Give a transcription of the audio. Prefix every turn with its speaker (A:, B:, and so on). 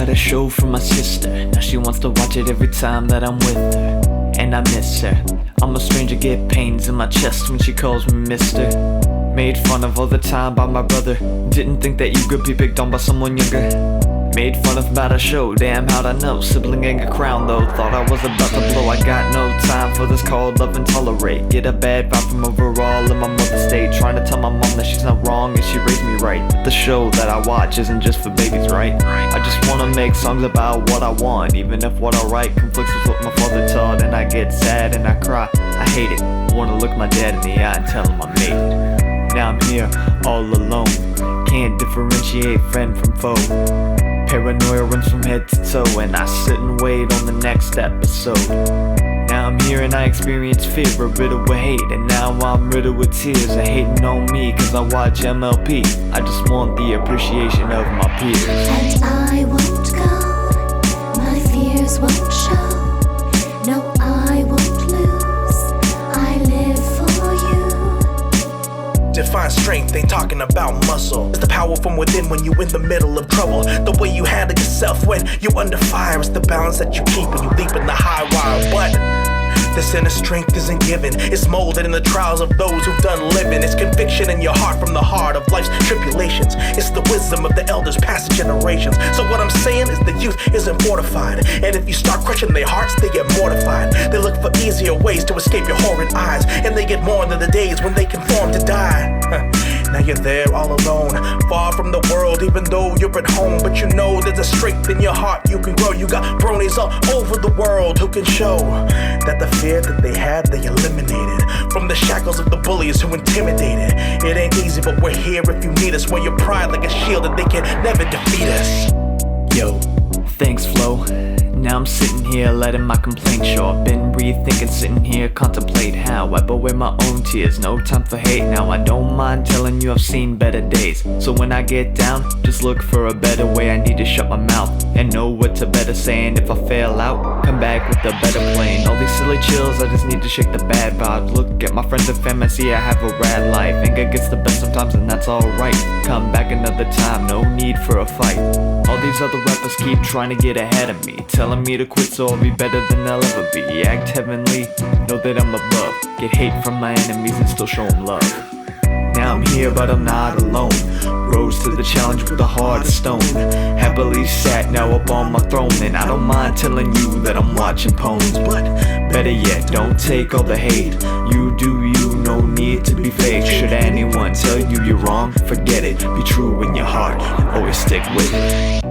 A: got a show for my sister. Now she wants to watch it every time that I'm with her, and I miss her. I'm a stranger, get pains in my chest when she calls me mister. Made fun of all the time by my brother. Didn't think that you could be picked on by someone younger. Made fun of about a show, damn how'd I know? Sibling ain't a crown though, thought I was about to blow. I got no time for this called love and tolerate. Get a bad vibe from overall in my mother's state. Trying to tell my mom that she's not wrong and she raised me right. The show that I watch isn't just for babies, right? I just wanna make songs about what I want, even if what I write conflicts with what my father taught. And I get sad and I cry, I hate it. Wanna look my dad in the eye and tell him I made it. Now I'm here, all alone, can't differentiate friend from foe. Paranoia runs from head to toe, and I sit and wait on the next episode. Now I'm here and I experience fear, riddled with hate, and now I'm riddled with tears of hating on me, cause I watch MLP. I just want the appreciation of my peers.
B: And I won't go, my fears won't show. No, I won't lose, I live for you.
C: Define strength, ain't talking about muscle. It's the power from within when you in the middle of trouble. The way you handle yourself when you under fire. It's the balance that you keep when you leap in the high wire. But this inner strength isn't given. It's molded in the trials of those who've done living. It's conviction in your heart from the heart of life's tribulations. It's the wisdom of the elders past generations. So what I'm saying is the youth isn't fortified, and if you start crushing their hearts, they get mortified. They look for easier ways to escape your horrid eyes, and they get more than the days when they conform to die. Now you're there all alone, far from the world, even though you're at home. But you know there's a strength in your heart you can grow. You got bronies all over the world who can show that the fear that they had, they eliminated from the shackles of the bullies who intimidated. It ain't easy, but we're here if you need us. Wear your pride like a shield and they can never defeat us.
A: Yo, thanks Flo. Now I'm sitting here letting my complaints show. I've been rethinking, sitting here contemplate how I wipe away my own tears. No time for hate now, I don't mind telling you I've seen better days. So when I get down, just look for a better way. I need to shut my mouth and know what to better say. And if I fail out, come back with a better plan. All these silly chills, I just need to shake the bad vibes. Look at my friends and family, see I have a rad life. Anger gets the best sometimes and that's alright. Come back another time, no need for a fight. All these other rappers keep trying to get ahead of me, telling me to quit so I'll be better than I'll ever be. Act heavenly, know that I'm above. Get hate from my enemies and still show them love. Now I'm here but I'm not alone. Rose to the challenge with a heart of stone. Happily sat now up on my throne, and I don't mind telling you that I'm watching poems. But better yet, don't take all the hate. You do you, no need to be fake. Should anyone tell you you're wrong, forget it. Be true in your heart and always stick with it.